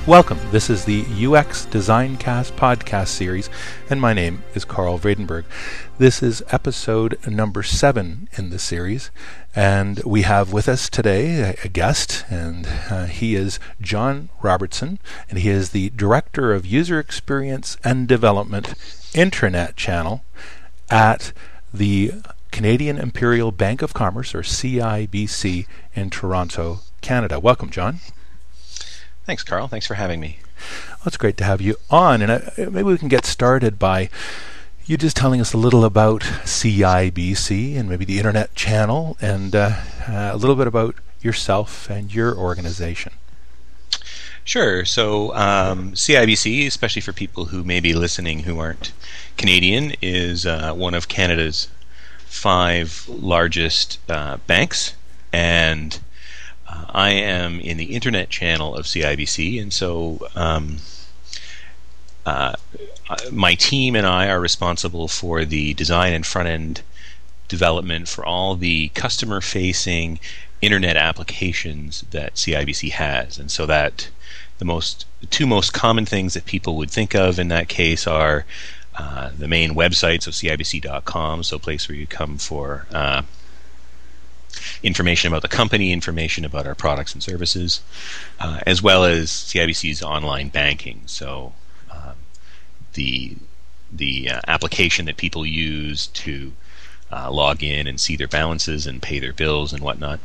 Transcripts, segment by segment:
Welcome. This is the UX Designcast podcast series, and my name is Carl Vredenberg. This is episode number 7 in the series, and we have with us today a guest, and he is John Robertson, and he is the Director of User Experience and Development Intranet Channel at the Canadian Imperial Bank of Commerce, or CIBC, in Toronto, Canada. Welcome, John. Thanks, Carl. Thanks for having me. Well, it's great to have you on, and maybe we can get started by you just telling us a little about CIBC and maybe the Internet Channel, and a little bit about yourself and your organization. Sure. So CIBC, especially for people who may be listening who aren't Canadian, is one of Canada's 5 largest banks, and I am in the Internet channel of CIBC, and so my team and I are responsible for the design and front-end development for all the customer-facing Internet applications that CIBC has. And so that the 2 most common things that people would think of in that case are the main website, so CIBC.com, so a place where you come for information about the company, information about our products and services, as well as CIBC's online banking. So the application that people use to log in and see their balances and pay their bills and whatnot.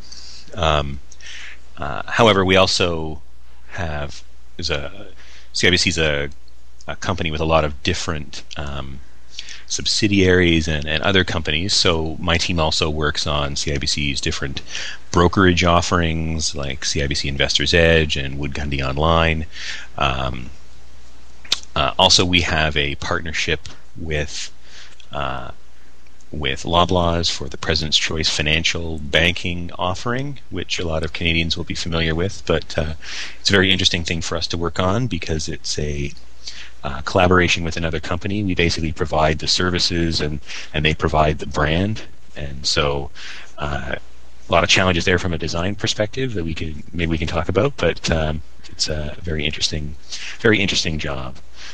However, we also have CIBC's a company with a lot of different subsidiaries and other companies. So my team also works on CIBC's different brokerage offerings like CIBC Investors Edge and Wood Gundy Online. Also, we have a partnership with Loblaws for the President's Choice Financial Banking offering, which a lot of Canadians will be familiar with. But it's a very interesting thing for us to work on because it's a collaboration with another company. We basically provide the services and they provide the brand, and so a lot of challenges there from a design perspective that we can talk about, but it's a very interesting job.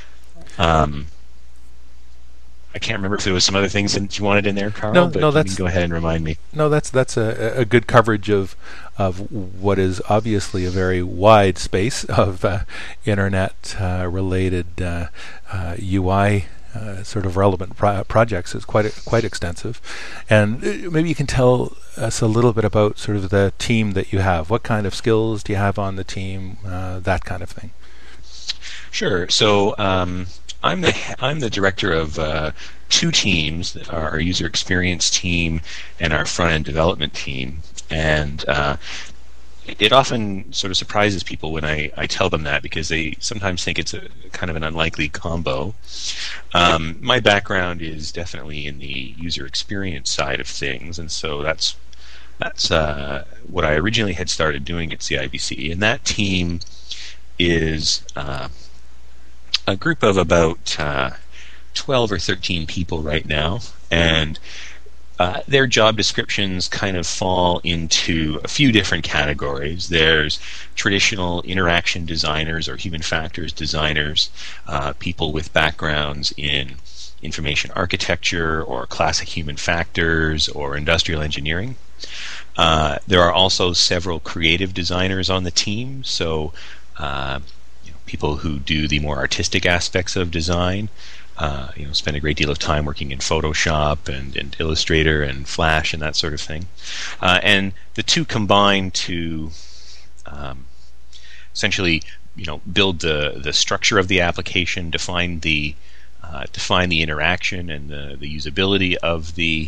I can't remember if there was some other things that you wanted in there, Carl. No, but no, you can go ahead and remind me. No, that's a good coverage of what is obviously a very wide space of internet related UI sort of relevant projects. It's quite extensive, and maybe you can tell us a little bit about sort of the team that you have. What kind of skills do you have on the team? That kind of thing. Sure. So I'm the director of 2 teams, our user experience team and our front-end development team. And it often sort of surprises people when I tell them that, because they sometimes think it's a kind of an unlikely combo. My background is definitely in the user experience side of things, and so that's what I originally had started doing at CIBC. And that team is a group of about 12 or 13 people right now, and their job descriptions kind of fall into a few different categories. There's traditional interaction designers or human factors designers, people with backgrounds in information architecture or classic human factors or industrial engineering. There are also several creative designers on the team, so people who do the more artistic aspects of design, spend a great deal of time working in Photoshop and Illustrator and Flash and that sort of thing. And the 2 combine to essentially, build the structure of the application, define the interaction and the usability of the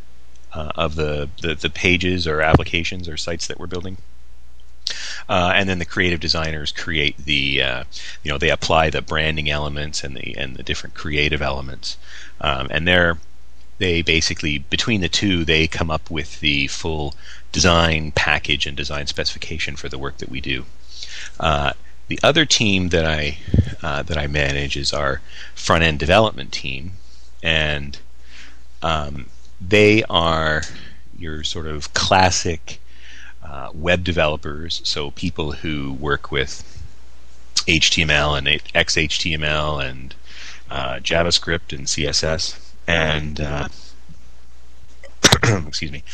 pages or applications or sites that we're building. And then the creative designers create they apply the branding elements and the different creative elements, and they basically, between the 2, they come up with the full design package and design specification for the work that we do. The other team that I manage is our front end development team, and they are your sort of classic web developers, so people who work with HTML and XHTML and JavaScript and CSS and excuse me,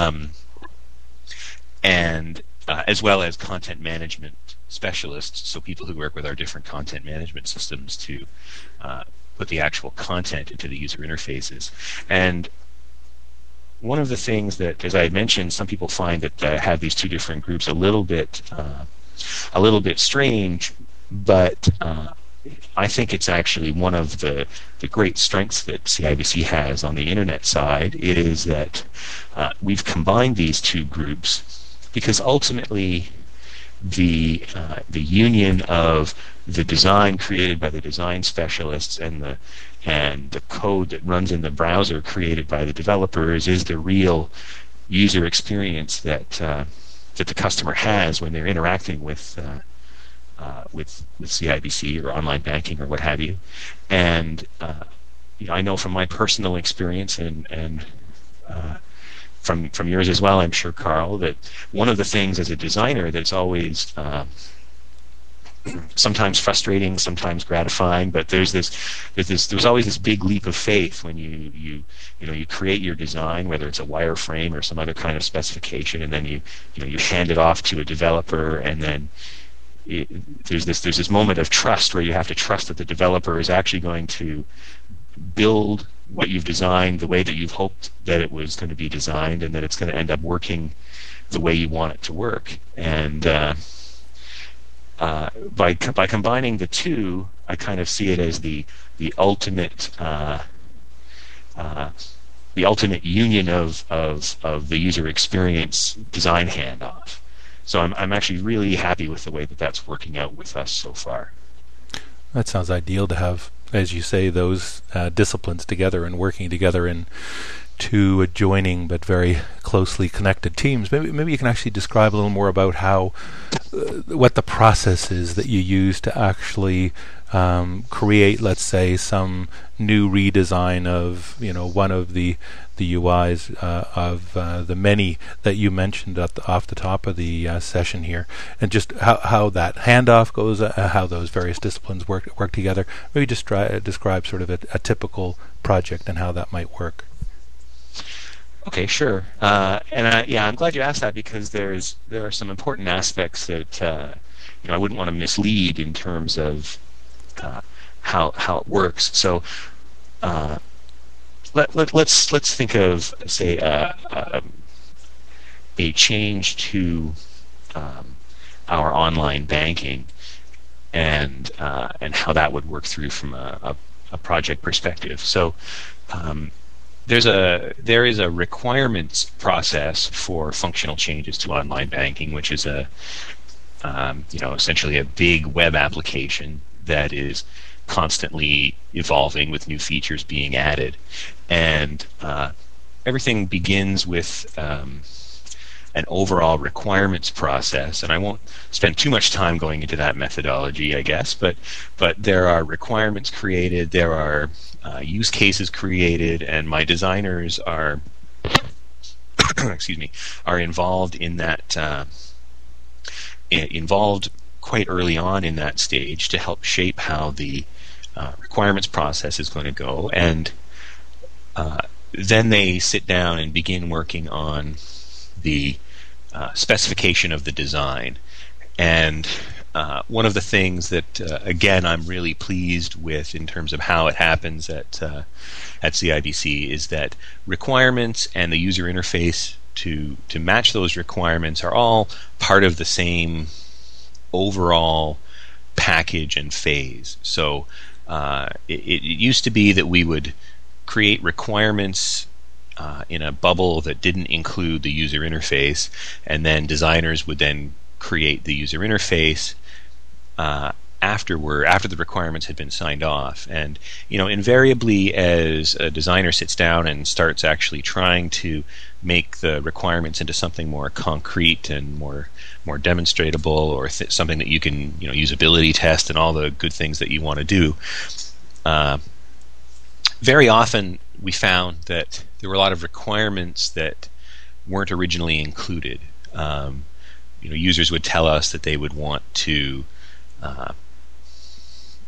and as well as content management specialists, so people who work with our different content management systems to put the actual content into the user interfaces. And one of the things that, as I had mentioned, some people find that have these two different groups a little bit strange, but I think it's actually one of the great strengths that CIBC has on the internet side is that we've combined these two groups because ultimately the union of the design created by the design specialists and the code that runs in the browser created by the developers is the real user experience that the customer has when they're interacting with CIBC or online banking or what have you. And I know from my personal experience and from yours as well, I'm sure, Carl, that one of the things as a designer that's always sometimes frustrating, sometimes gratifying, but there's always this big leap of faith when you create your design, whether it's a wireframe or some other kind of specification, and then you hand it off to a developer, and then there's this moment of trust where you have to trust that the developer is actually going to build what you've designed the way that you've hoped that it was going to be designed, and that it's going to end up working the way you want it to work. And by combining the two, I kind of see it as the ultimate union of the user experience design handoff. So I'm actually really happy with the way that that's working out with us so far. That sounds ideal to have, as you say, those disciplines together and working together in two adjoining but very closely connected teams. Maybe you can actually describe a little more about how what the process is that you use to actually create, let's say, some new redesign of one of the UIs of the many that you mentioned off the top of the session here, and just how that handoff goes, how those various disciplines work together. Maybe just describe sort of a typical project and how that might work. Okay, sure. I'm glad you asked that, because there are some important aspects that I wouldn't want to mislead in terms of how it works. So let's think of, say, a change to our online banking and how that would work through from a project perspective. So there is a requirements process for functional changes to online banking, which is essentially a big web application that is constantly evolving with new features being added, and everything begins with an overall requirements process. And I won't spend too much time going into that methodology, I guess, but there are requirements created, there are use cases created, and my designers are are involved in that involved quite early on in that stage to help shape how the requirements process is going to go, and then they sit down and begin working on the specification of the design. And one of the things that, again, I'm really pleased with in terms of how it happens at CIBC is that requirements and the user interface to match those requirements are all part of the same overall package and phase. So it used to be that we would create requirements in a bubble that didn't include the user interface, and then designers would then create the user interface after the requirements had been signed off. And invariably, as a designer sits down and starts actually trying to make the requirements into something more concrete and more demonstratable, or something that you can usability test and all the good things that you want to do, very often we found that there were a lot of requirements that weren't originally included. Users would tell us that they would want to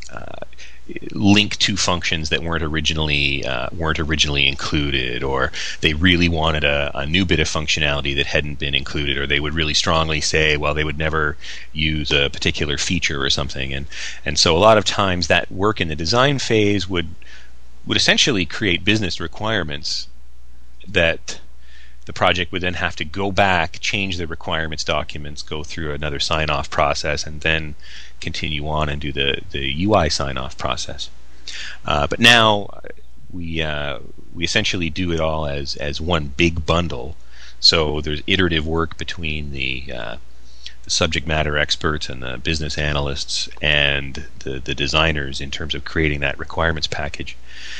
link to functions that weren't originally included, or they really wanted a new bit of functionality that hadn't been included, or they would really strongly say, well, they would never use a particular feature or something, and so a lot of times that work in the design phase would essentially create business requirements that the project would then have to go back, change the requirements documents, go through another sign-off process, and then continue on and do the UI sign-off process. But now we essentially do it all as one big bundle. So there's iterative work between the subject matter experts and the business analysts and the designers in terms of creating that requirements package.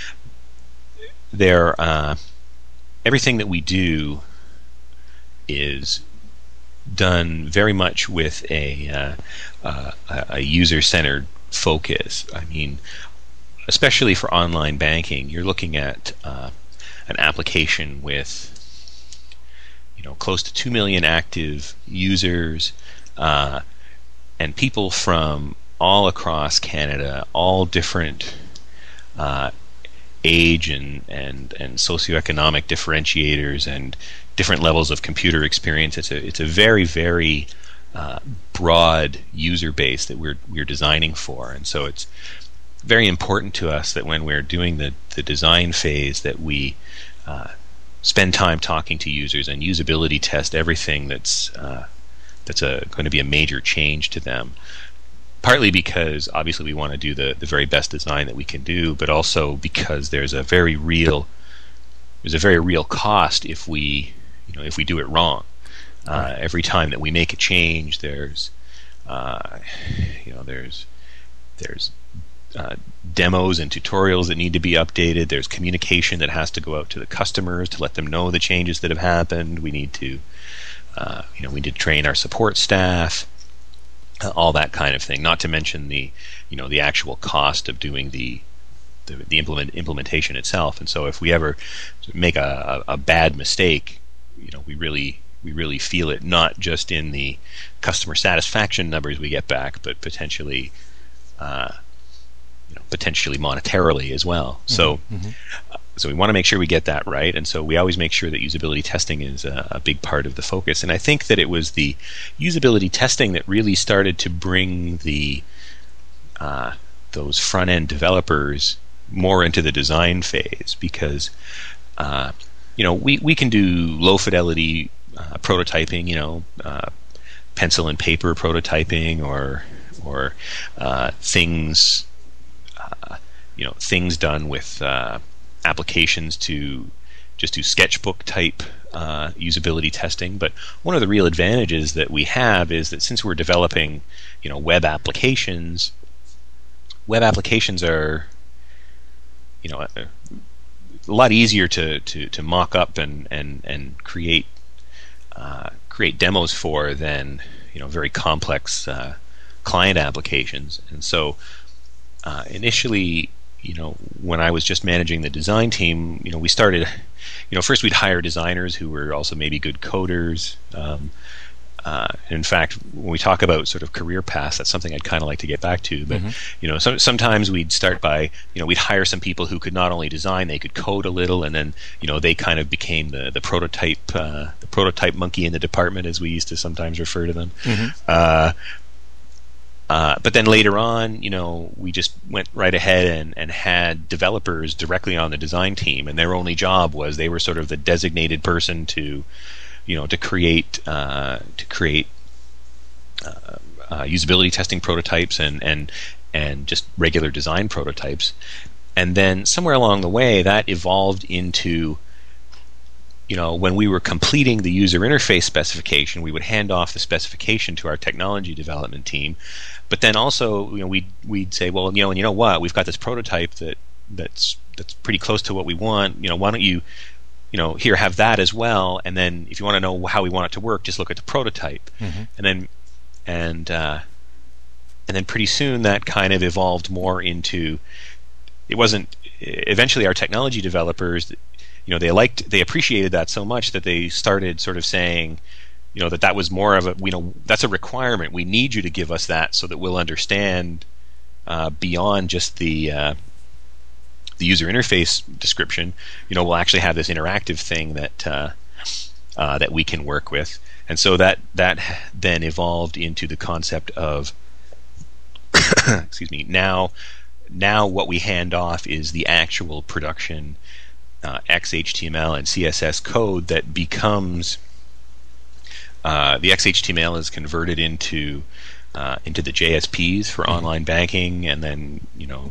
Everything that we do is done very much with a user-centered focus. I mean, especially for online banking, you're looking at an application with close to 2 million active users, and people from all across Canada, all different age and socioeconomic differentiators and different levels of computer experience. It's a very, very broad user base that we're designing for, and so it's very important to us that when we're doing the design phase that we spend time talking to users and usability test everything that's going to be a major change to them. Partly because obviously we want to do the very best design that we can do, but also because there's a very real cost if we do it wrong. Every time that we make a change, there's demos and tutorials that need to be updated. There's communication that has to go out to the customers to let them know the changes that have happened. We need to train our support staff. All that kind of thing. Not to mention the actual cost of doing the implementation itself. And so, if we ever make a bad mistake, we really feel it, not just in the customer satisfaction numbers we get back, but potentially monetarily as well. Mm-hmm. So we want to make sure we get that right, and so we always make sure that usability testing is a big part of the focus. And I think that it was the usability testing that really started to bring those front-end developers more into the design phase, because we can do low-fidelity prototyping, pencil and paper prototyping, or things done with applications to just do sketchbook type usability testing. But one of the real advantages that we have is that since we're developing web applications are a lot easier to mock up and create demos for than very complex client applications. And so initially, when I was just managing the design team, we started, first we'd hire designers who were also maybe good coders. In fact, when we talk about sort of career paths, that's something I'd kind of like to get back to. But sometimes we'd start by we'd hire some people who could not only design, they could code a little, and then they kind of became the prototype monkey in the department, as we used to sometimes refer to them. Mm-hmm. But then later on, we just went right ahead and had developers directly on the design team, and their only job was they were sort of the designated person to create usability testing prototypes and just regular design prototypes. And then somewhere along the way, that evolved into when we were completing the user interface specification, we would hand off the specification to our technology development team. But then also, we'd say, well, and you know what, we've got this prototype that's pretty close to what we want. Why don't you, here, have that as well? And then if you want to know how we want it to work, just look at the prototype. Mm-hmm. And then pretty soon that kind of evolved more into. It wasn't. Eventually, our technology developers, they appreciated that so much that they started sort of saying, that was more of a, that's a requirement. We need you to give us that so that we'll understand, beyond just the user interface description, we'll actually have this interactive thing that we can work with. And so that then evolved into the concept of excuse me. Now what we hand off is the actual production XHTML and CSS code that becomes the XHTML is converted into the JSPs for online banking, and then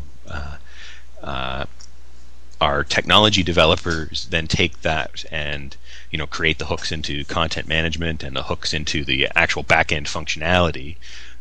our technology developers then take that and create the hooks into content management and the hooks into the actual back-end functionality,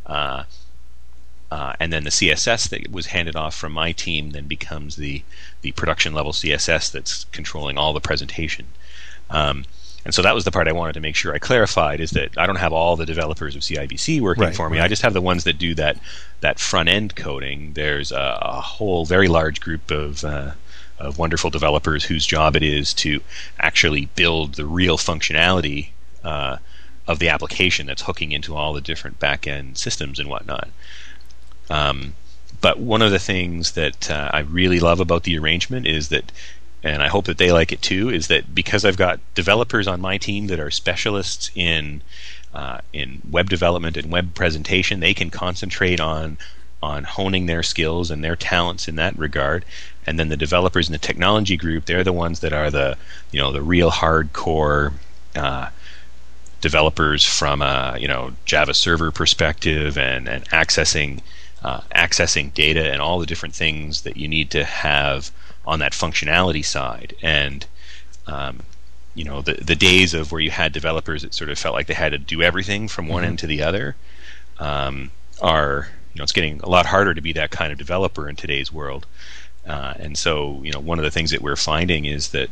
and then the CSS that was handed off from my team then becomes the production level CSS that's controlling all the presentation. And so that was the part I wanted to make sure I clarified, is that I don't have all the developers of CIBC working for me. I just have the ones that do that front end coding. There's a whole very large group of wonderful developers whose job it is to actually build the real functionality of the application that's hooking into all the different back end systems and whatnot. But one of the things that I really love about the arrangement is that, and I hope that they like it too, is that because I've got developers on my team that are specialists in web development and web presentation, they can concentrate on honing their skills and their talents in that regard. And then the developers in the technology group, they're the ones that are the real hardcore developers from a Java server perspective and accessing data and all the different things that you need to have on that functionality side. And the days of where you had developers that sort of felt like they had to do everything from one end to the other are it's getting a lot harder to be that kind of developer in today's world. And so one of the things that we're finding is that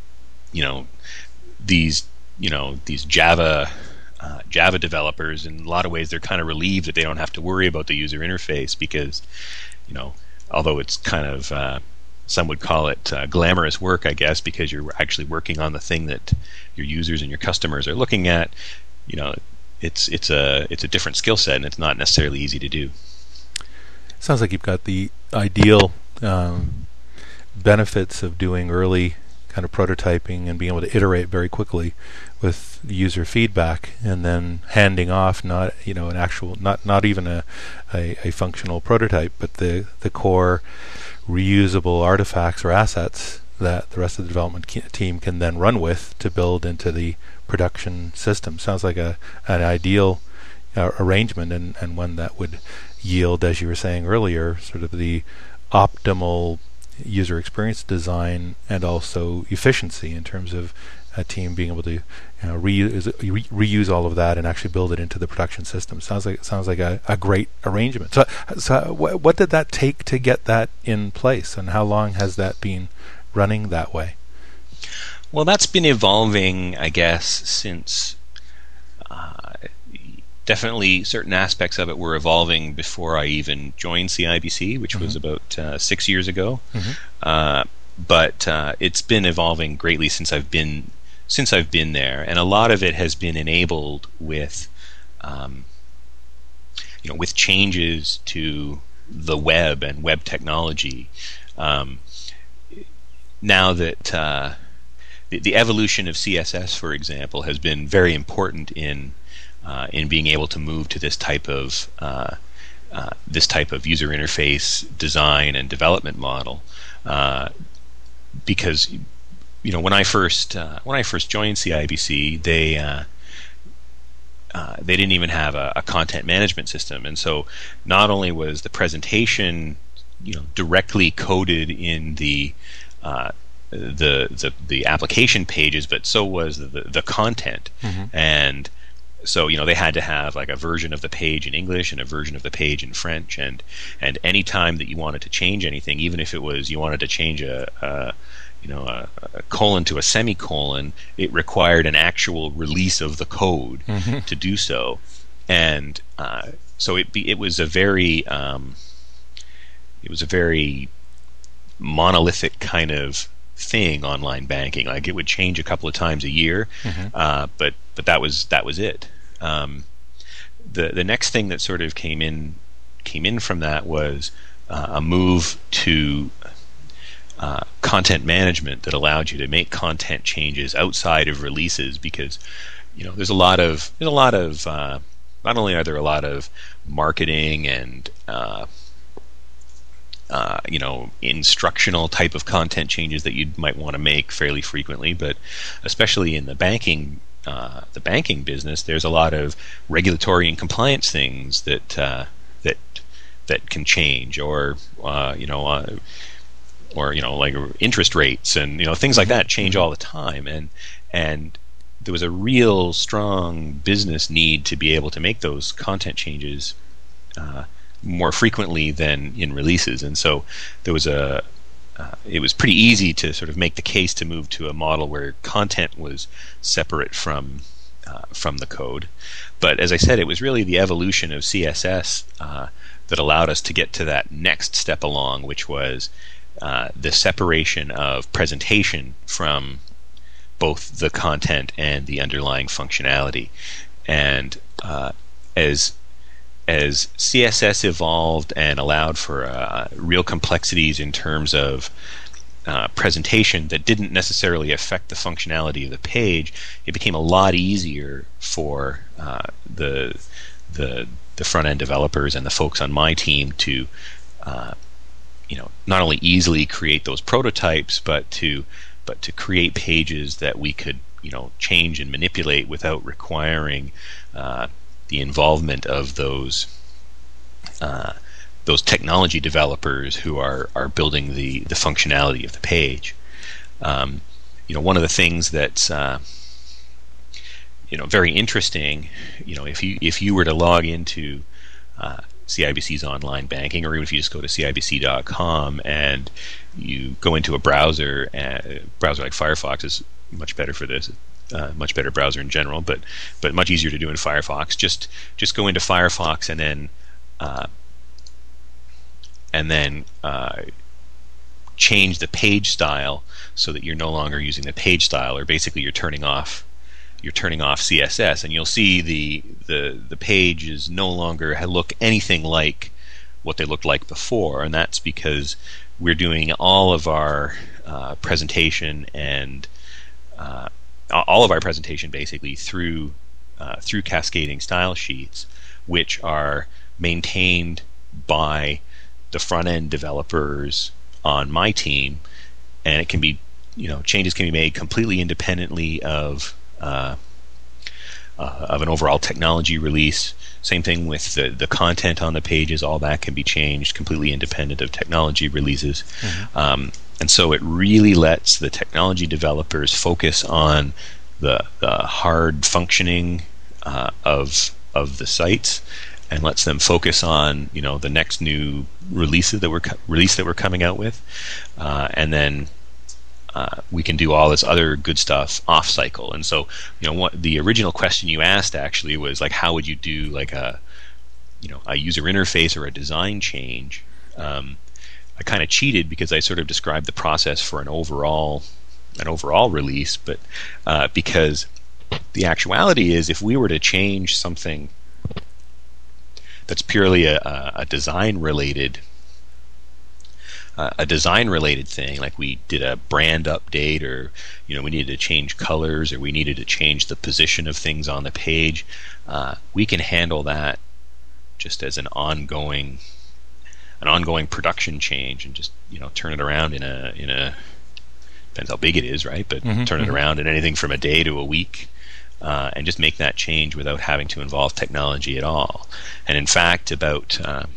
these Java developers, in a lot of ways, they're kind of relieved that they don't have to worry about the user interface, because although it's kind of some would call it glamorous work, I guess, because you're actually working on the thing that your users and your customers are looking at. It's a different skill set, and it's not necessarily easy to do. Sounds like you've got the ideal benefits of doing early kind of prototyping and being able to iterate very quickly with user feedback, and then handing off not an actual, not even a functional prototype, but the core reusable artifacts or assets that the rest of the development team can then run with to build into the production system. Sounds like an ideal arrangement, and one that would yield, as you were saying earlier, sort of the optimal user experience design and also efficiency in terms of a team being able to reuse all of that and actually build it into the production system. Sounds like a great arrangement. So what did that take to get that in place, and how long has that been running that way? Well, that's been evolving, I guess, since definitely certain aspects of it were evolving before I even joined CIBC, which was about 6 years ago. But it's been evolving greatly since I've been there, and a lot of it has been enabled with with changes to the web and web technology. Now that the evolution of CSS, for example, has been very important in being able to move to this type of user interface design and development model, because when I first joined CIBC, they didn't even have a content management system, and so not only was the presentation directly coded in the application pages, but so was the content. And so they had to have like a version of the page in English and a version of the page in French, and any time that you wanted to change anything, even if it was you wanted to change a colon to a semicolon, it required an actual release of the code to do so. And so it was a very monolithic kind of thing, online banking. Like, it would change a couple of times a year, but that was it. The next thing that sort of came came in from that was a move to content management that allowed you to make content changes outside of releases, because there's a lot of not only are there a lot of marketing and instructional type of content changes that you might want to make fairly frequently, but especially in the banking business, there's a lot of regulatory and compliance things that can change, or like interest rates and things like that change all the time, and there was a real strong business need to be able to make those content changes more frequently than in releases, and so there was it was pretty easy to sort of make the case to move to a model where content was separate from the code. But as I said, it was really the evolution of CSS that allowed us to get to that next step along, which was the separation of presentation from both the content and the underlying functionality. And as CSS evolved and allowed for real complexities in terms of presentation that didn't necessarily affect the functionality of the page, it became a lot easier for the front-end developers and the folks on my team to not only easily create those prototypes, but to create pages that we could change and manipulate without requiring the involvement of those technology developers who are building the functionality of the page. One of the things that's very interesting, if you were to log into CIBC's online banking, or even if you just go to CIBC.com and you go into a browser like Firefox is much better for this, much better browser in general, but much easier to do in Firefox. Just go into Firefox and then change the page style so that you're no longer using the page style, or basically you're turning off CSS, and you'll see the pages no longer look anything like what they looked like before, and that's because we're doing all of our presentation and all of our presentation basically through cascading style sheets, which are maintained by the front-end developers on my team, and it can be changes can be made completely independently of an overall technology release. Same thing with the content on the pages. All that can be changed completely independent of technology releases. Mm-hmm. And so it really lets the technology developers focus on the hard functioning of the sites, and lets them focus on the next new release that we're coming out with, and then we can do all this other good stuff off cycle. And so what the original question you asked actually was like, how would you do like a user interface or a design change? I kind of cheated because I sort of described the process for an overall release, but because the actuality is, if we were to change something that's purely a design related thing, like we did a brand update, or we needed to change colors, or we needed to change the position of things on the page, we can handle that just as an ongoing production change, and just turn it around in a depends how big it is, right? But turn it around in anything from a day to a week, and just make that change without having to involve technology at all. And in fact, about a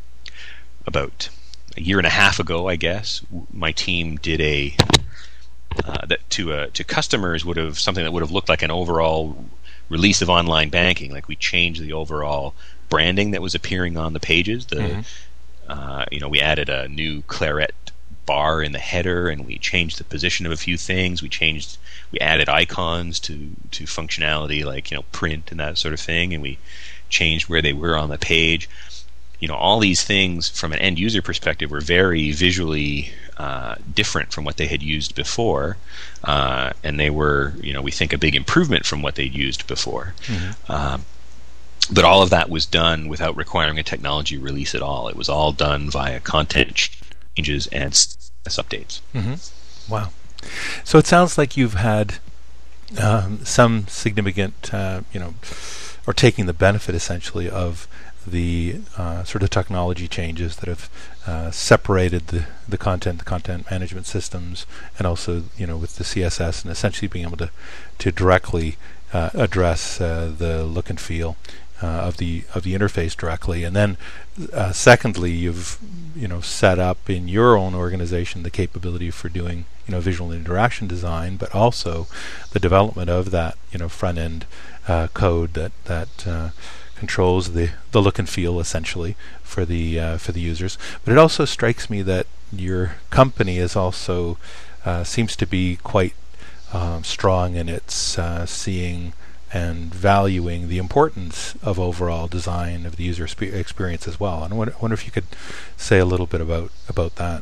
year and a half ago, I guess, my team did that to customers something that would have looked like an overall release of online banking. Like, we changed the overall branding that was appearing on the pages. We added a new claret bar in the header, and we changed the position of a few things. We added icons to functionality like print and that sort of thing, and we changed where they were on the page. All these things from an end user perspective were very visually different from what they had used before, and they were, we think, a big improvement from what they'd used before. but all of that was done without requiring a technology release at all. It was all done via content changes and status updates. Mm-hmm. Wow. So it sounds like you've had some significant, or taking the benefit essentially of the sort of technology changes that have separated the content management systems, and also with the CSS, and essentially being able to directly address the look and feel of the interface directly. And then secondly, you've set up in your own organization the capability for doing visual interaction design, but also the development of that front end code that controls the look and feel essentially for the users. But it also strikes me that your company is also seems to be quite strong in its seeing and valuing the importance of overall design of the user experience as well. And I wonder if you could say a little bit about that.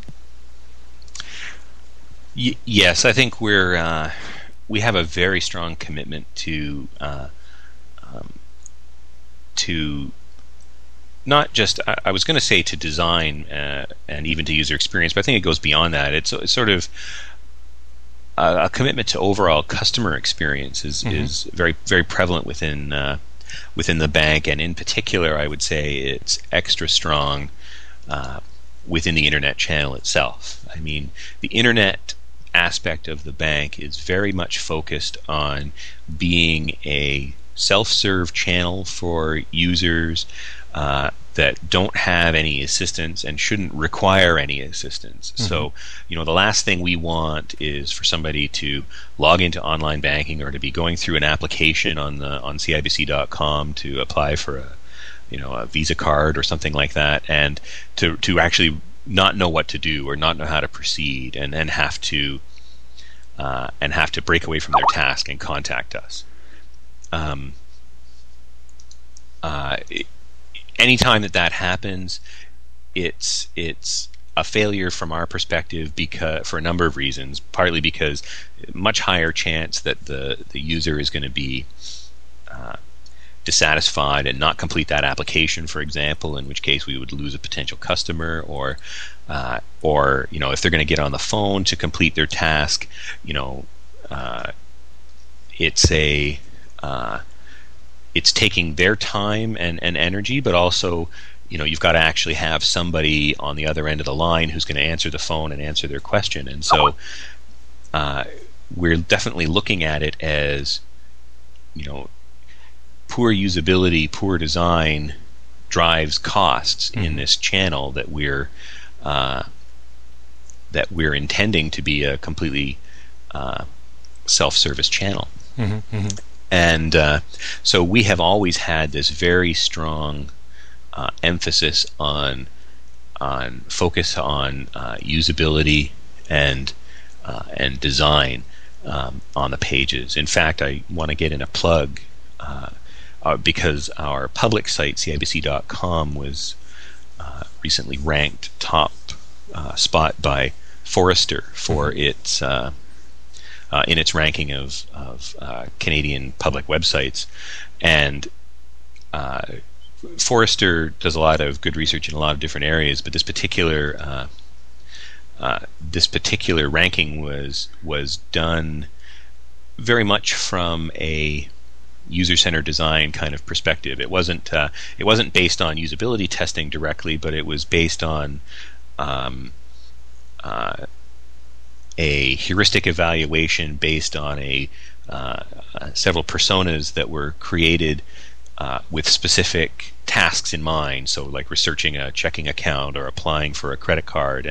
Yes, I think we have a very strong commitment to not just, I was going to say to design and even to user experience, but I think it goes beyond that. It's sort of a commitment to overall customer experience is very, very prevalent within the bank, and in particular, I would say it's extra strong within the internet channel itself. I mean, the internet aspect of the bank is very much focused on being a self-serve channel for users that don't have any assistance and shouldn't require any assistance. So, the last thing we want is for somebody to log into online banking or to be going through an application on CIBC.com to apply for a Visa card or something like that, and to actually not know what to do or not know how to proceed, and have to break away from their task and contact us. Anytime that happens, it's a failure from our perspective, because for a number of reasons. Partly because much higher chance that the user is going to be dissatisfied and not complete that application, for example, in which case we would lose a potential customer, or if they're going to get on the phone to complete their task, it's taking their time and energy, but also, you've got to actually have somebody on the other end of the line who's going to answer the phone and answer their question. And so we're definitely looking at it as, poor usability, poor design drives costs in this channel that we're intending to be a completely self-service channel. And so we have always had this very strong emphasis on focus on usability and design on the pages. In fact, I want to get in a plug because our public site, CIBC.com, was recently ranked top spot by Forrester for its in its ranking of Canadian public websites. And Forrester does a lot of good research in a lot of different areas, but this particular ranking was done very much from a user-centered design kind of perspective. It wasn't based on usability testing directly, but it was based on a heuristic evaluation based on several personas that were created with specific tasks in mind. So, like researching a checking account or applying for a credit card,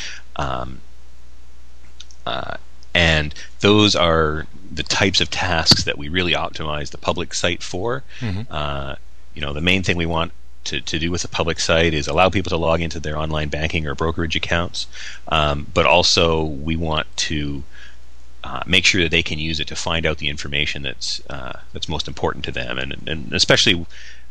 and those are the types of tasks that we really optimize the public site for. The main thing we want to do with the public site is allow people to log into their online banking or brokerage accounts, but also we want to make sure that they can use it to find out the information that's most important to them, and especially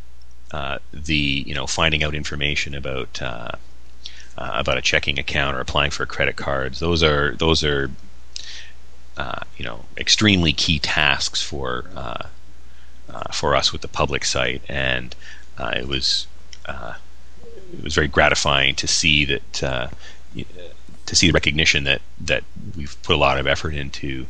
finding out information about a checking account or applying for credit cards. Those are extremely key tasks for for us with the public site, and it was very gratifying to see that to see the recognition that we've put a lot of effort into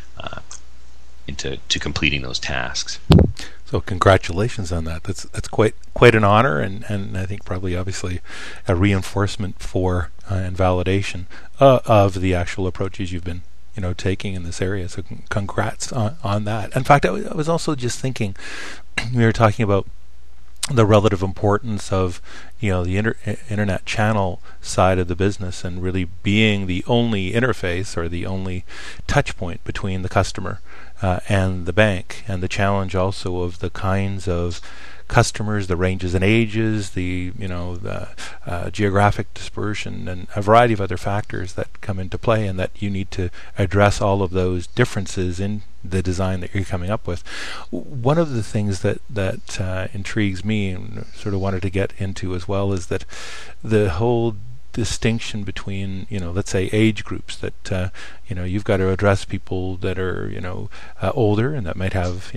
completing those tasks. So congratulations on that. That's quite an honor, and I think probably obviously a reinforcement for and validation of the actual approaches you've been taking in this area. So congrats on that. In fact, I was also just thinking, we were talking about the relative importance of the internet channel side of the business, and really being the only interface or the only touch point between the customer and the bank, and the challenge also of the kinds of customers, the ranges and ages, the geographic dispersion, and a variety of other factors that come into play, and that you need to address all of those differences in the design that you're coming up with. One of the things that intrigues me and sort of wanted to get into as well is that the whole distinction between let's say age groups, that you've got to address people that are older and that might have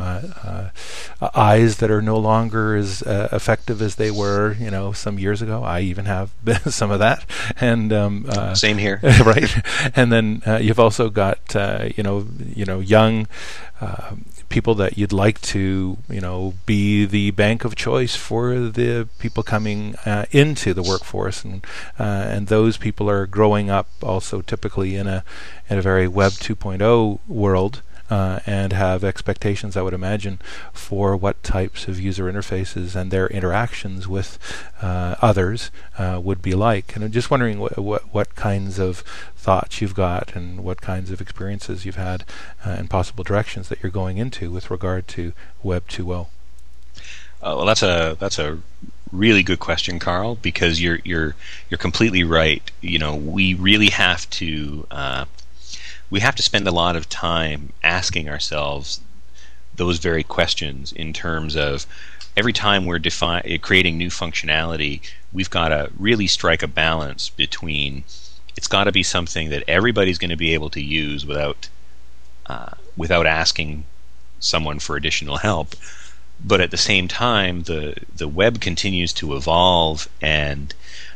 eyes that are no longer as effective as they were some years ago. I even have some of that, and same here. Right. And then you've also got young people that you'd like to be the bank of choice for the people coming into the workforce, and those people are growing up also typically in a very Web 2.0 world, and have expectations, I would imagine, for what types of user interfaces and their interactions with others would be like. And I'm just wondering what kinds of thoughts you've got, and what kinds of experiences you've had, and possible directions that you're going into with regard to Web 2.0. Well, that's a really good question, Carl, because you're completely right. We really have to spend a lot of time asking ourselves those very questions, in terms of every time we're creating new functionality, we've got to really strike a balance between, it's got to be something that everybody's going to be able to use without asking someone for additional help. But at the same time, the web continues to evolve, and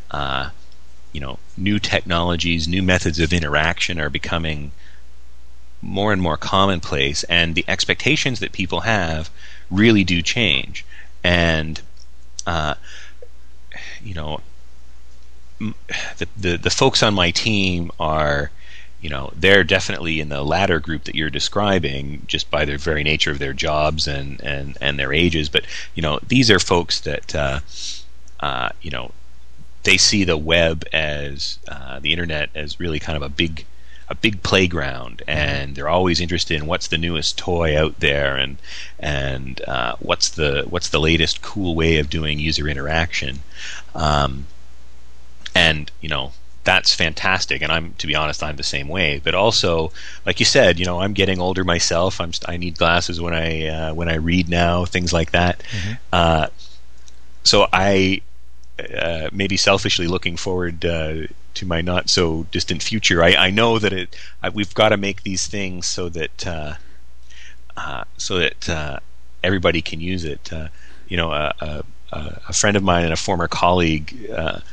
new technologies, new methods of interaction are becoming more and more commonplace, and the expectations that people have really do change. And the folks on my team are, they're definitely in the latter group that you're describing, just by their very nature of their jobs and their ages. But these are folks that they see the web as the internet as really kind of a big playground, and they're always interested in what's the newest toy out there, and what's the latest cool way of doing user interaction. And that's fantastic, and to be honest, I'm the same way. But also, like you said, I'm getting older myself. I need glasses when I read now, things like that. Mm-hmm. So I maybe selfishly looking forward to my not so distant future. I know that we've got to make these things so that everybody can use it. A friend of mine and a former colleague,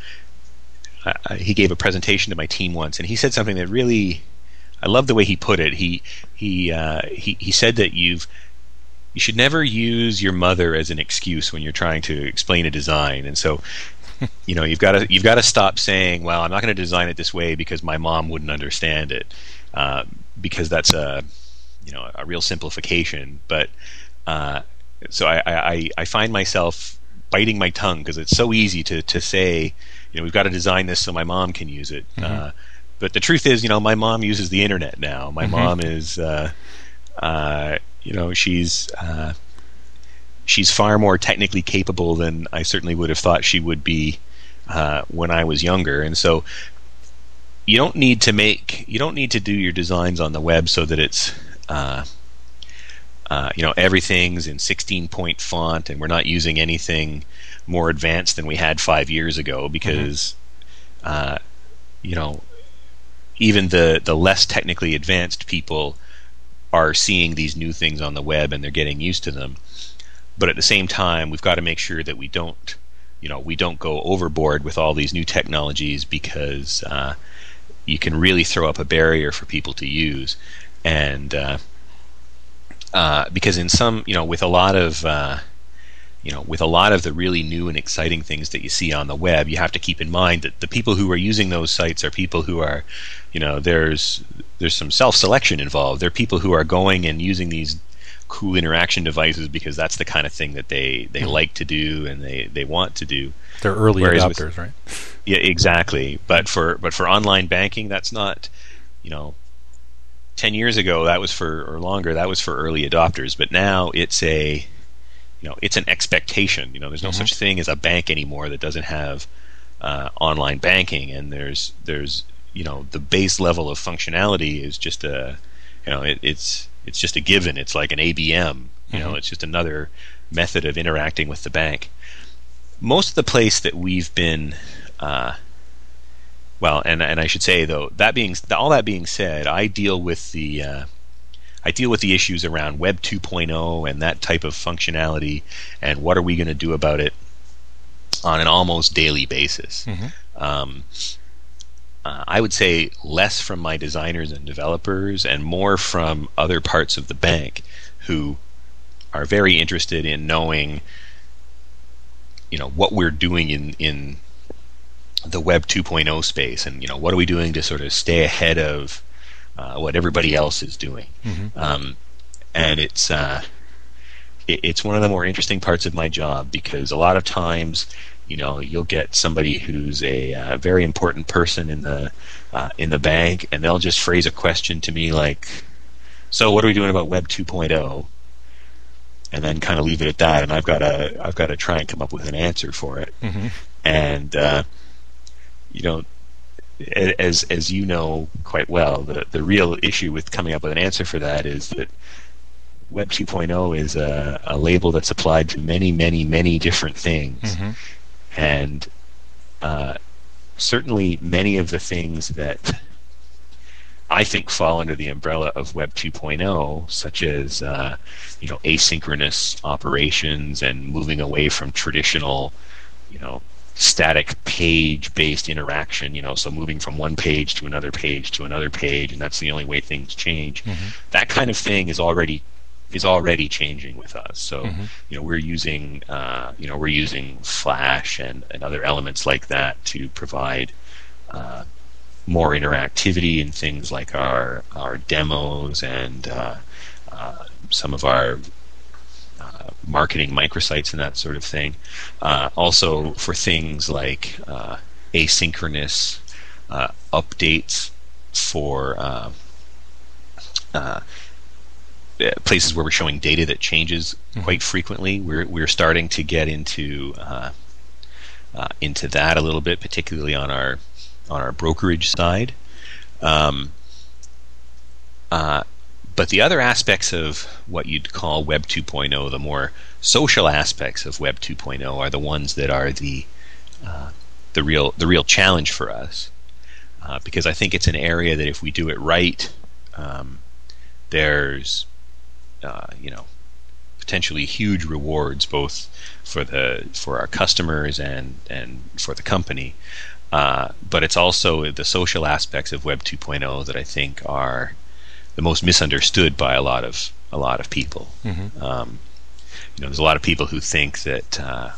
he gave a presentation to my team once, and he said something that really, I love the way he put it. He said that you should never use your mother as an excuse when you're trying to explain a design. And so, you've got to stop saying, well, I'm not going to design it this way because my mom wouldn't understand it, because that's a real simplification. But so I find myself biting my tongue, because it's so easy to say, we've got to design this so my mom can use it. Mm-hmm. But the truth is, my mom uses the internet now. My mm-hmm. mom is, she's far more technically capable than I certainly would have thought she would be when I was younger. And so you don't need to do your designs on the web so that it's everything's in 16-point font, and we're not using anything more advanced than we had 5 years ago, because even the less technically advanced people are seeing these new things on the web and they're getting used to them. But at the same time, we've got to make sure that we don't go overboard with all these new technologies, because you can really throw up a barrier for people to use. And because in some, with a lot of the really new and exciting things that you see on the web, you have to keep in mind that the people who are using those sites are people who are, there's some self-selection involved. There are people who are going and using these cool interaction devices because that's the kind of thing that they like to do and they want to do. They're early adopters, right? Yeah, exactly. But for online banking, that's not, 10 years ago that was for early adopters. But now it's an expectation. There's no such thing as a bank anymore that doesn't have online banking, and there's the base level of functionality is just it's just a given. It's like an ABM. It's just another method of interacting with the bank. Most of the place that we've been, and I should say though, all that being said, I deal with the issues around Web 2.0 and that type of functionality, and what are we going to do about it on an almost daily basis. I would say less from my designers and developers and more from other parts of the bank who are very interested in knowing, what we're doing in the Web 2.0 space, and what are we doing to sort of stay ahead of what everybody else is doing. And it's one of the more interesting parts of my job, because a lot of times you'll get somebody who's a very important person in the bank, and they'll just phrase a question to me like, "So what are we doing about Web 2.0?" and then kind of leave it at that. And I've got to try and come up with an answer for it. And as you know quite well, the real issue with coming up with an answer for that is that Web 2.0 is a label that's applied to many, many, many different things. And certainly many of the things that I think fall under the umbrella of Web 2.0, such as asynchronous operations and moving away from traditional, static page-based interaction. So moving from one page to another page to another page, and that's the only way things change. That kind of thing is already changing with us. So we're using Flash and other elements like that to provide more interactivity in things like our demos and some of our marketing microsites and that sort of thing. Also for things like asynchronous updates for places where we're showing data that changes quite frequently. We're starting to get into that a little bit, particularly on our brokerage side. But the other aspects of what you'd call Web 2.0, the more social aspects of Web 2.0, are the ones that are the real challenge for us, because I think it's an area that if we do it right, there's potentially huge rewards both for our customers and for the company. But it's also the social aspects of Web 2.0 that I think are the most misunderstood by a lot of people. There's a lot of people who think that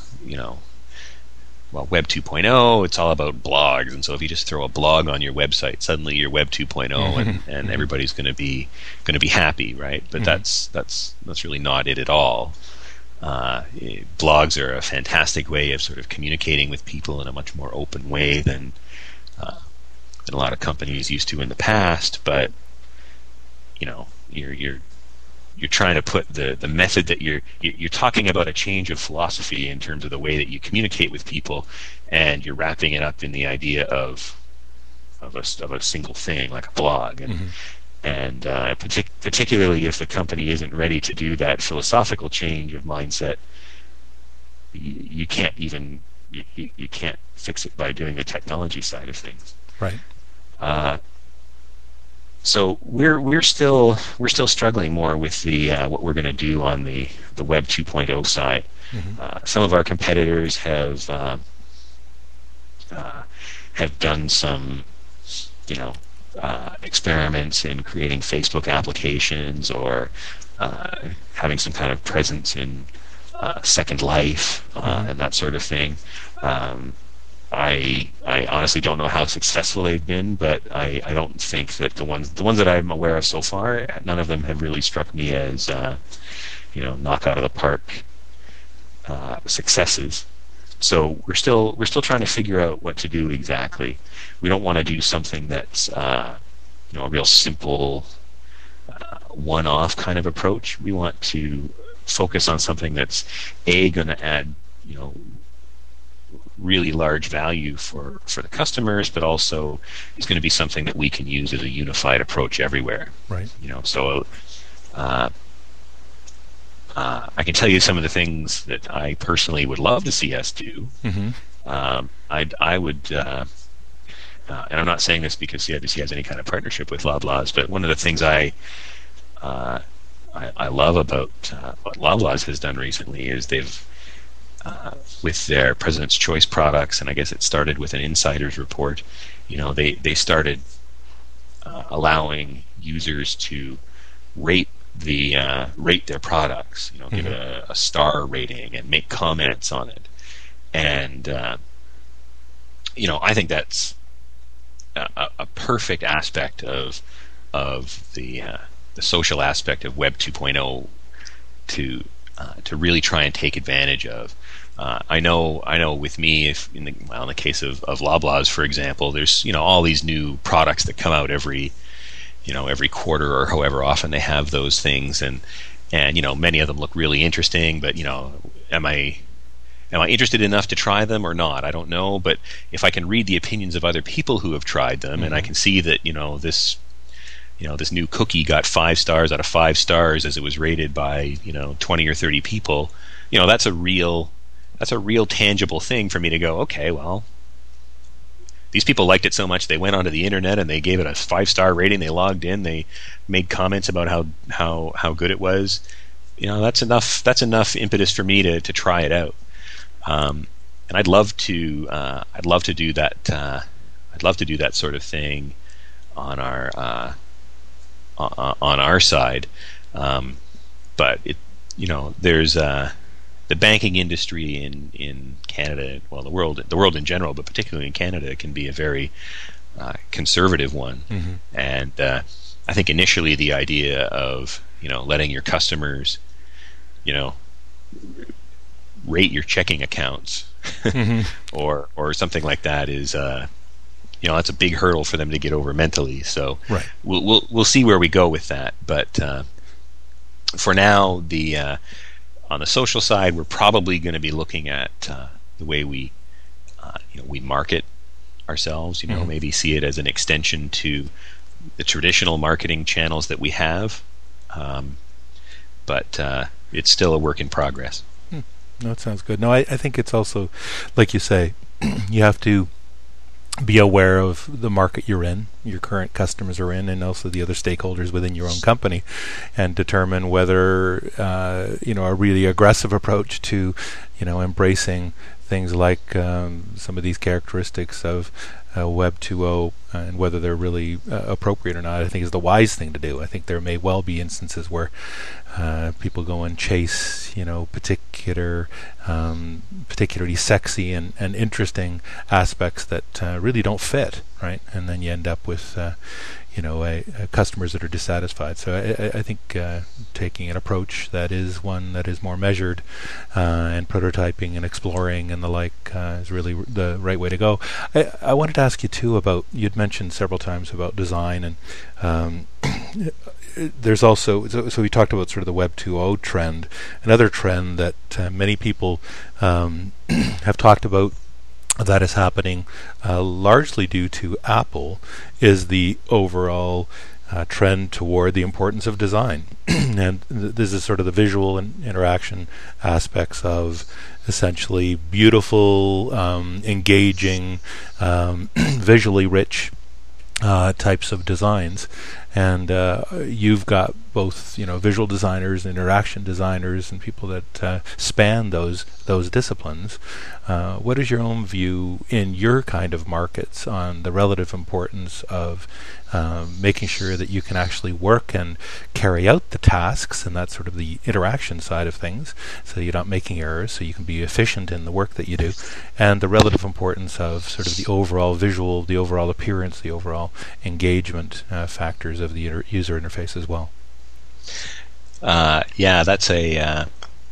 Web 2.0, it's all about blogs, and so if you just throw a blog on your website, suddenly you're Web 2.0, and everybody's going to be happy, right? But that's really not it at all. Blogs are a fantastic way of sort of communicating with people in a much more open way than a lot of companies used to in the past. But you're trying to put the method that you're talking about a change of philosophy in terms of the way that you communicate with people, and you're wrapping it up in the idea of a single thing like a blog. And particularly if the company isn't ready to do that philosophical change of mindset, you can't fix it by doing the technology side of things. Right. So we're still struggling more with the what we're going to do on the Web 2.0 side. Some of our competitors have done some, experiments in creating Facebook applications or having some kind of presence in Second Life and that sort of thing. I honestly don't know how successful they've been, but I don't think that the ones that I'm aware of so far, none of them have really struck me as knock out of the park successes. So we're still trying to figure out what to do exactly. We don't want to do something that's a real simple one-off kind of approach. We want to focus on something that's going to add really large value for the customers, but also is going to be something that we can use as a unified approach everywhere. Right. So I can tell you some of the things that I personally would love to see us do. I would, and I'm not saying this because CIBC has any kind of partnership with Loblaws, but one of the things I love about what Loblaws has done recently is they've with their President's Choice products, and I guess it started with an insider's report. They started allowing users to rate their products. Give it a star rating and make comments on it. And I think that's a perfect aspect of the social aspect of Web 2.0 to really try and take advantage of. I know. With me, if in the case of Loblaws, for example, there's all these new products that come out every quarter or however often they have those things, and many of them look really interesting. But am I interested enough to try them or not? I don't know. But if I can read the opinions of other people who have tried them, and I can see that this new cookie got 5 stars out of 5 stars as it was rated by 20 or 30 people, that's a real tangible thing for me to go, okay, well, these people liked it so much they went onto the internet and they gave it a 5-star rating. They logged in, they made comments about how good it was. That's enough impetus for me to try it out. And I'd love to do that. I'd love to do that sort of thing on our side. But there's the banking industry in Canada, well, the world in general, but particularly in Canada, can be a very conservative one. And I think initially the idea of letting your customers rate your checking accounts or something like that is that's a big hurdle for them to get over mentally. So right. we'll see where we go with that. But for now, on the social side, we're probably going to be looking at the way we market ourselves. Maybe see it as an extension to the traditional marketing channels that we have. But it's still a work in progress. No, it sounds good. No, I think it's also, like you say, you have to be aware of the market you're in, your current customers are in, and also the other stakeholders within your own company, and determine whether a really aggressive approach to embracing things like some of these characteristics of Web 2.0 and whether they're really appropriate or not, I think is the wise thing to do. I think there may well be instances where people go and chase particularly sexy and interesting aspects that really don't fit, right? And then you end up with customers that are dissatisfied. So I think taking an approach that is one that is more measured and prototyping and exploring and the like is really the right way to go. I wanted to ask you too about, you'd mentioned several times about design, and there's also, so we talked about sort of the Web 2.0 trend. Another trend that many people have talked about that is happening largely due to Apple is the overall trend toward the importance of design. And this is sort of the visual and interaction aspects of essentially beautiful, engaging, visually rich types of designs. and you've got both visual designers, interaction designers, and people that span those disciplines. What is your own view in your kind of markets on the relative importance of making sure that you can actually work and carry out the tasks, and that's sort of the interaction side of things, so you're not making errors, so you can be efficient in the work that you do, and the relative importance of sort of the overall visual, the overall appearance, the overall engagement factors of the user interface as well? That's a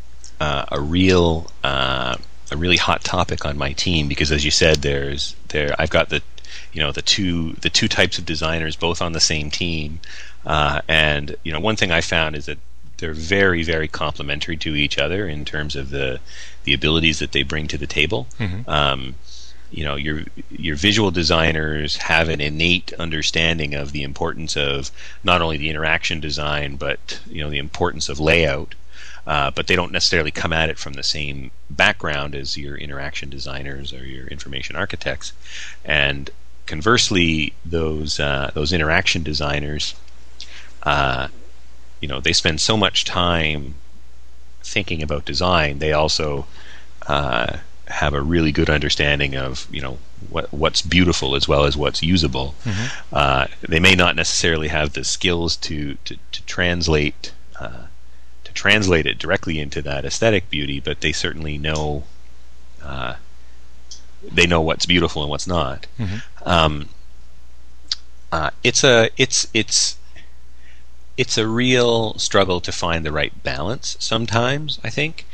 really hot topic on my team, because, as you said, I've got the two types of designers both on the same team, and one thing I found is that they're very, very complementary to each other in terms of the abilities that they bring to the table. Mm-hmm. Your visual designers have an innate understanding of the importance of not only the interaction design, but the importance of layout. But they don't necessarily come at it from the same background as your interaction designers or your information architects. And conversely, those interaction designers, they spend so much time thinking about design. They also have a really good understanding of what's beautiful as well as what's usable. Mm-hmm. They may not necessarily have the skills to translate it directly into that aesthetic beauty, but they certainly know what's beautiful and what's not. Mm-hmm. It's a real struggle to find the right balance sometimes, I think.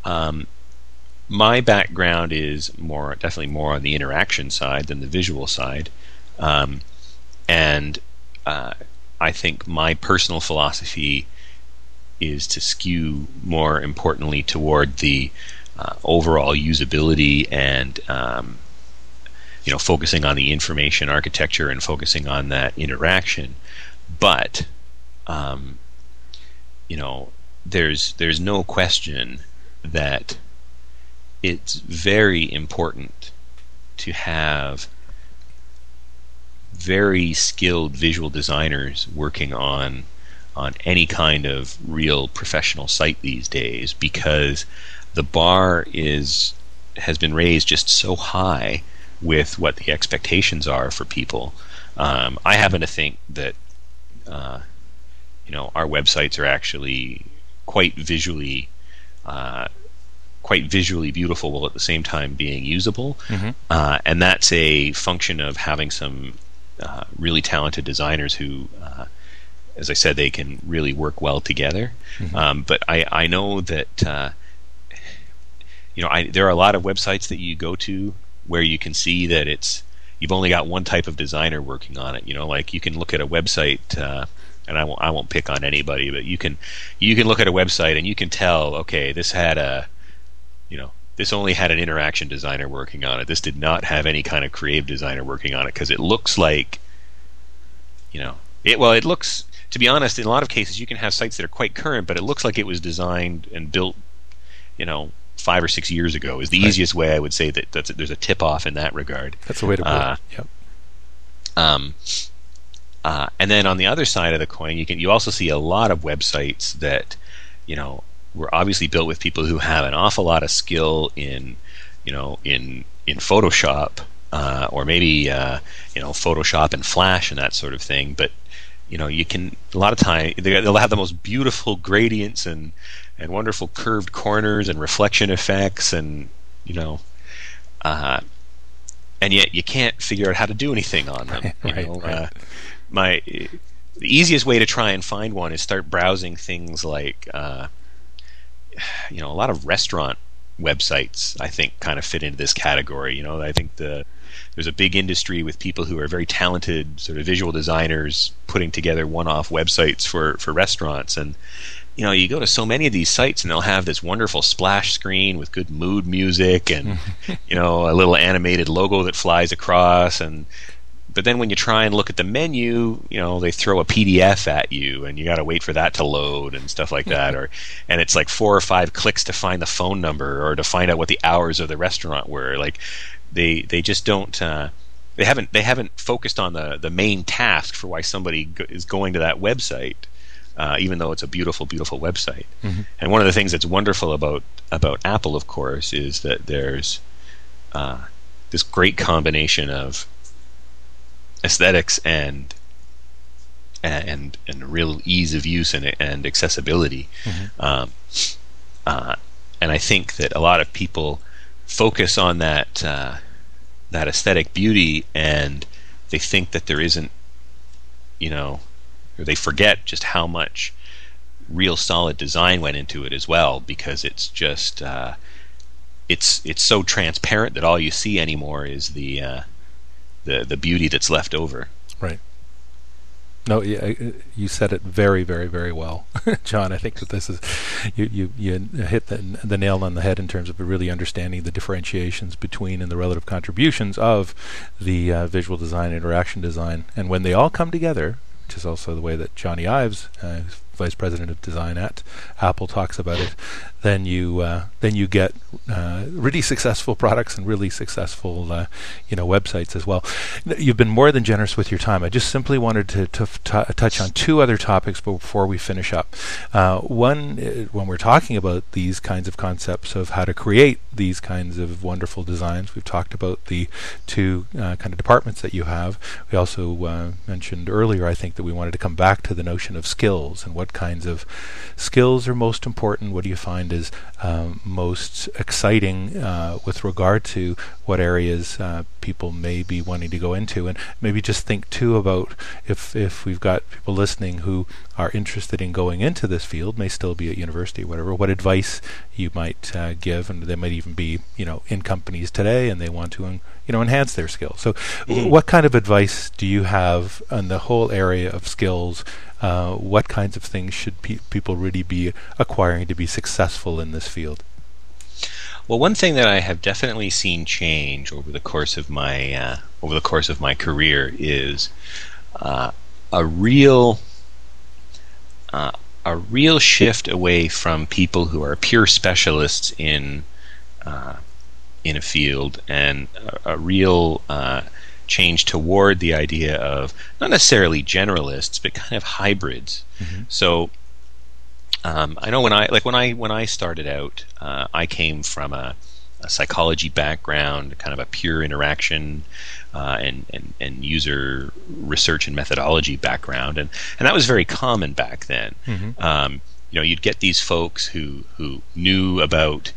My background is definitely more on the interaction side than the visual side, and I think my personal philosophy is to skew more importantly toward the overall usability and focusing on the information architecture and focusing on that interaction. But there's no question that it's very important to have very skilled visual designers working on any kind of real professional site these days, because the bar has been raised just so high with what the expectations are for people. I happen to think that our websites are actually quite visually beautiful, while at the same time being usable. Mm-hmm. And that's a function of having some really talented designers who, as I said, they can really work well together. Mm-hmm. But I know that there are a lot of websites that you go to where you can see that you've only got one type of designer working on it. Like you can look at a website, and I won't pick on anybody, but you can look at a website and you can tell, okay, this only had an interaction designer working on it. This did not have any kind of creative designer working on it, because it looks like, it looks, to be honest, in a lot of cases you can have sites that are quite current, but it looks like it was designed and built, 5 or 6 years ago is the right. Easiest way I would say that there's a tip-off in that regard. That's the way to put it. Yep. And then on the other side of the coin, you also see a lot of websites that, were obviously built with people who have an awful lot of skill in Photoshop, or maybe Photoshop and Flash and that sort of thing. But you can, a lot of time they'll have the most beautiful gradients and wonderful curved corners and reflection effects, and and yet you can't figure out how to do anything on them. The easiest way to try and find one is start browsing things like a lot of restaurant websites, I think, kind of fit into this category. I think there's a big industry with people who are very talented sort of visual designers putting together one-off websites for restaurants. And you go to so many of these sites and they'll have this wonderful splash screen with good mood music and a little animated logo that flies across, but then when you try and look at the menu, they throw a PDF at you, and you got to wait for that to load and stuff like that. And it's like 4 or 5 clicks to find the phone number or to find out what the hours of the restaurant were. Like they just don't. they haven't focused on the main task for why somebody is going to that website, even though it's a beautiful website. Mm-hmm. And one of the things that's wonderful about Apple, of course, is that there's this great combination of aesthetics and real ease of use and accessibility. Mm-hmm. And I think that a lot of people focus on that aesthetic beauty, and they think that there isn't, or they forget just how much real solid design went into it as well, because it's just it's so transparent that all you see anymore is the beauty that's left over. Right. No, you said it very, very, very well, John. I think that this is you hit the nail on the head in terms of really understanding the differentiations between and the relative contributions of the visual design, interaction design, and when they all come together, which is also the way that Johnny Ives, Vice President of Design at Apple, talks about it, then you get really successful products and really successful websites as well. You've been more than generous with your time. I just simply wanted to touch on two other topics before we finish up. One, when we're talking about these kinds of concepts of how to create these kinds of wonderful designs, we've talked about the two kind of departments that you have. We also mentioned earlier, I think, that we wanted to come back to the notion of skills and what kinds of skills are most important. What do you find is most exciting with regard to what areas people may be wanting to go into, and maybe just think too about if we've got people listening who are interested in going into this field, may still be at university or whatever, what advice you might give, and they might even be in companies today and they want to enhance their skills. So what kind of advice do you have on the whole area of skills? What kinds of things should people really be acquiring to be successful in this field? Well, one thing that I have definitely seen change over the course of my career is a real shift away from people who are pure specialists in a field, and a real change toward the idea of not necessarily generalists, but kind of hybrids. Mm-hmm. So I know when I started out, I came from a psychology background, kind of a pure interaction and user research and methodology background, and that was very common back then. Mm-hmm. You'd get these folks who knew about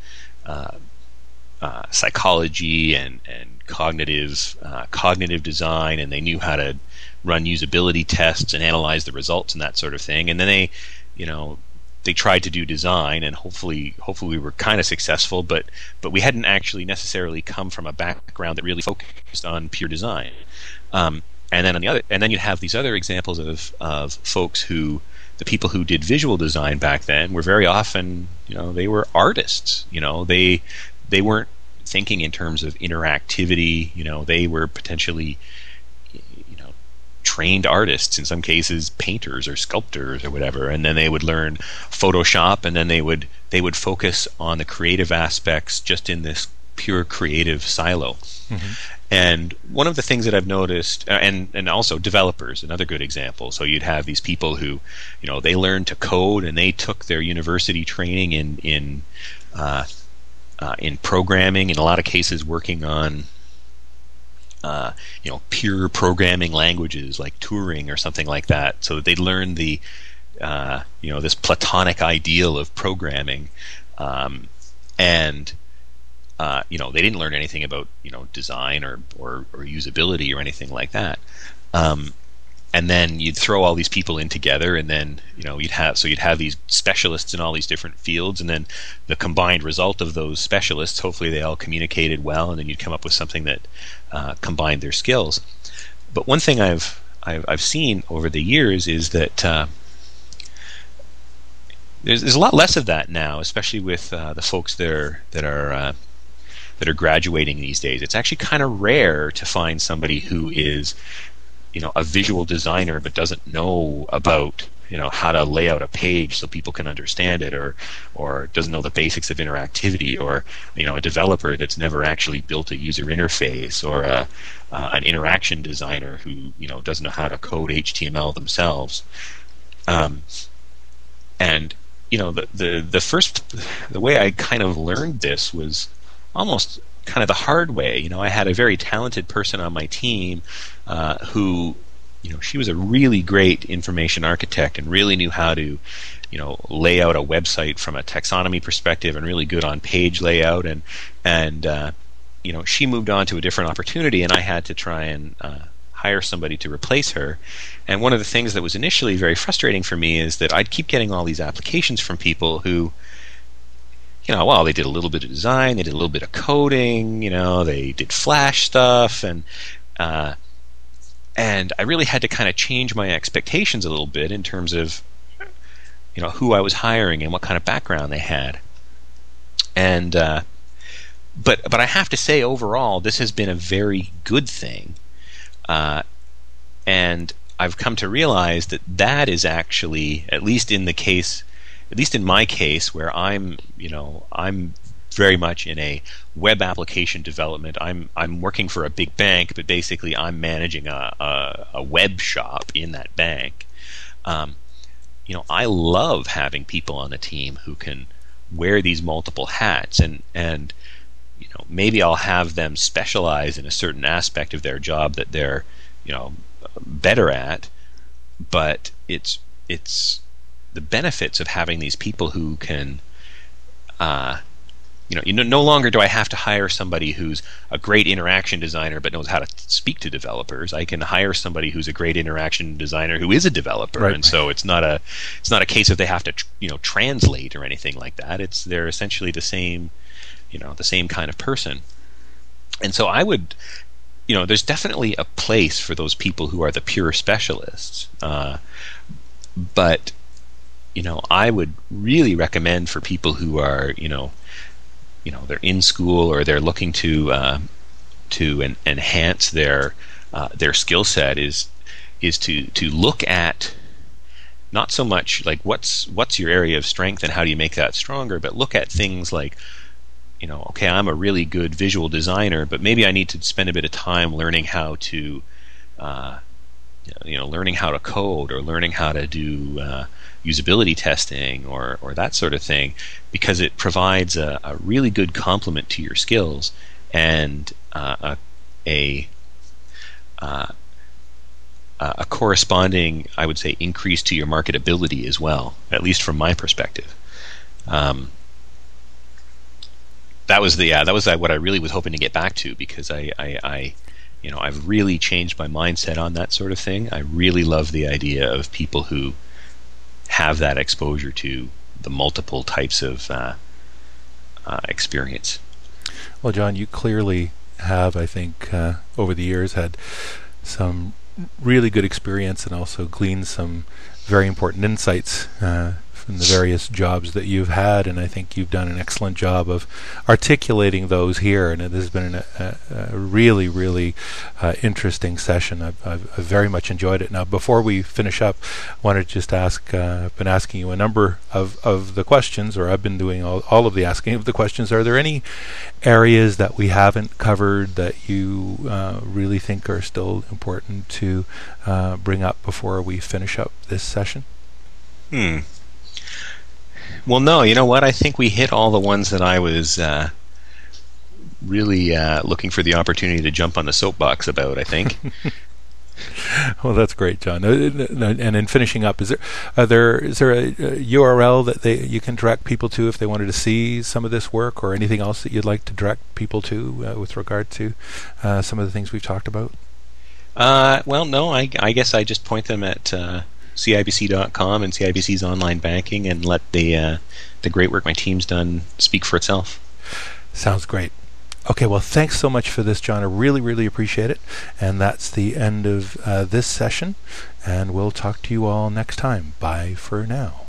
psychology and cognitive design, and they knew how to run usability tests and analyze the results and that sort of thing. And then they tried to do design, and hopefully we were kind of successful, but we hadn't actually necessarily come from a background that really focused on pure design. And then you'd have these other examples of folks who, the people who did visual design back then, were very often, they were artists. They weren't thinking in terms of interactivity. They were potentially, trained artists, in some cases painters or sculptors or whatever, and then they would learn Photoshop, and then they would focus on the creative aspects just in this pure creative silo. Mm-hmm. And one of the things that I've noticed, and also developers, another good example. So you'd have these people who, they learned to code, and they took their university training in programming, in a lot of cases working on pure programming languages like Turing or something like that, so that they'd learn the this platonic ideal of programming, and they didn't learn anything about design or usability or anything like that. And then you'd throw all these people in together, and then you'd have these specialists in all these different fields, and then the combined result of those specialists, hopefully they all communicated well, and then you'd come up with something that combined their skills. But one thing I've seen over the years is that there's a lot less of that now, especially with the folks that are graduating these days. It's actually kind of rare to find somebody who is a visual designer but doesn't know about how to lay out a page so people can understand it, or doesn't know the basics of interactivity, or a developer that's never actually built a user interface, or an interaction designer who doesn't know how to code HTML themselves. And the way I kind of learned this was almost kind of the hard way. I had a very talented person on my team who, she was a really great information architect and really knew how to, lay out a website from a taxonomy perspective, and really good on page layout. And she moved on to a different opportunity, and I had to try and hire somebody to replace her. And one of the things that was initially very frustrating for me is that I'd keep getting all these applications from people who, they did a little bit of design, they did a little bit of coding, they did Flash stuff, and I really had to kind of change my expectations a little bit in terms of, who I was hiring and what kind of background they had. And but I have to say, overall, this has been a very good thing, and I've come to realize that is actually, at least in my case, where I'm very much in a web application development. I'm working for a big bank, but basically I'm managing a web shop in that bank. I love having people on the team who can wear these multiple hats, and maybe I'll have them specialize in a certain aspect of their job that they're better at, but it's the benefits of having these people who can no longer do I have to hire somebody who's a great interaction designer but knows how to speak to developers. I can hire somebody who's a great interaction designer who is a developer, right. And so it's not a case of they have to translate or anything like that. They're essentially the same kind of person. And so I would, there's definitely a place for those people who are the pure specialists, but I would really recommend for people who are they're in school, or they're looking to enhance their skill set, is to look at not so much like what's your area of strength and how do you make that stronger, but look at things like, okay, I'm a really good visual designer, but maybe I need to spend a bit of time learning how to learning how to code, or learning how to do usability testing, or that sort of thing, because it provides a really good complement to your skills, and a corresponding, I would say, increase to your marketability as well, at least from my perspective. That was what I really was hoping to get back to, because I've really changed my mindset on that sort of thing. I really love the idea of people who have that exposure to the multiple types of experience. Well, John, you clearly have, I think, over the years had some really good experience, and also gleaned some very important insights from the various jobs that you've had, and I think you've done an excellent job of articulating those here, and it has been a really, really interesting session. I've very much enjoyed it. Now, before we finish up, I wanted to just ask, I've been asking you a number of the questions, or I've been doing all of the asking of the questions. Are there any areas that we haven't covered that you really think are still important to bring up before we finish up this session? Well, no, you know what? I think we hit all the ones that I was really looking for the opportunity to jump on the soapbox about, I think. Well, that's great, John. And in finishing up, is there a URL that you can direct people to if they wanted to see some of this work, or anything else that you'd like to direct people to with regard to some of the things we've talked about? Well, no, I guess I just point them at CIBC.com and CIBC's online banking, and let the great work my team's done speak for itself. Sounds great. Okay, well, thanks so much for this, John. I really, really appreciate it. And that's the end of this session, and we'll talk to you all next time. Bye for now.